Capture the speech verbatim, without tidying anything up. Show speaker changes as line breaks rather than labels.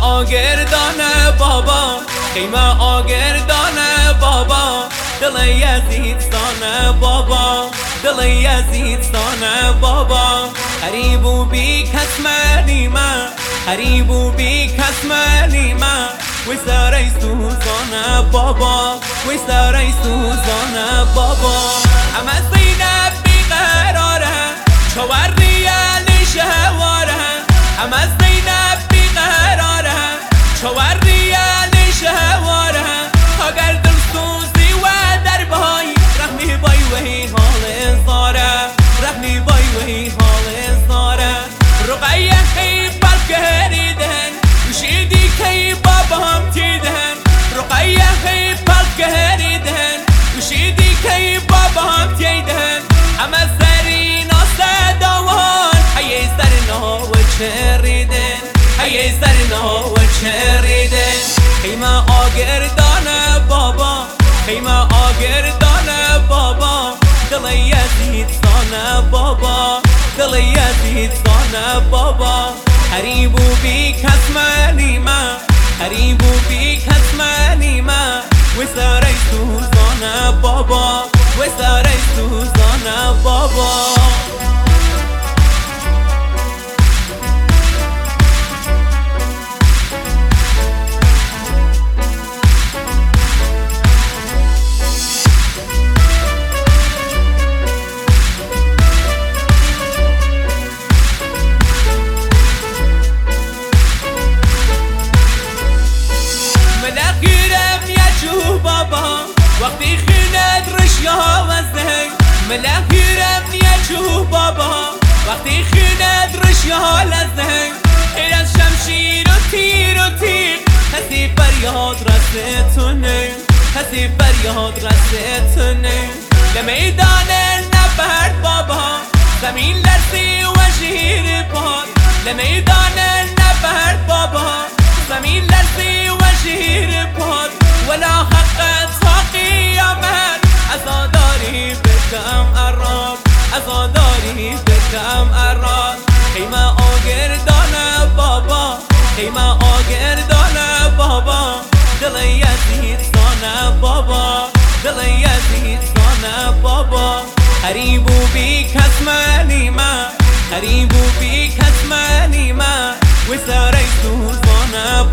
آگردانه بابا، خیمه آگردانه بابا، دل یزیدستانه بابا، دل یزیدستانه بابا. غریب و بی کس منیمه، غریب و بی کس منیمه، وی سرای سوزانه بابا، وی سرای سوزانه بابا. همه زینب بیقراره، چوار ریال شهواره، همه زینب بیقراره، چوار ریال شهواره. اگر دل سوزی و در بای رحمی بای وی حال زاره، رحمی بای وی حال زاره. رقیه خی پرگریدن گوشیدی کی بابا هم تیدن، رقیه خی پرگریدن گوشیدی کی بابا هم تیدن. همه سری ناسدوان هی سرنا و چریدن، هی سرنا و چریدن. خیمه آگردانه بابا، خیمه آگردانه بابا، دل یزیدستانه بابا، دل یزیدستانه بابا. غریب و بی کس منیمه، غریب و بی کس منیمه، وی سرای سوزانه بابا، وی سرای سوزانه بابا. وقتی خیند رشیا وزنگ ملکیرم نیچو بابا، وقتی خیند رشیا لزنگ خیر از شمشیر و تیر و تیر. کسی فریاد رسیتونه، کسی فریاد رسیتونه. لمیدان نبرد بابا، زمین لرزی و شیر باد. لمیدان نبرد بابا، زمین لرزی و شیر باد. ولا حقت قیامت عزاداری بکم اراد، عزاداری بکم اراد. خیمه آگردانه بابا، خیمه آگردانه بابا، دل یزیدستانه بابا، دل یزیدستانه بابا. غریب و بی کس منیمه، غریب و بی کس منیمه، وی سرای سوزانه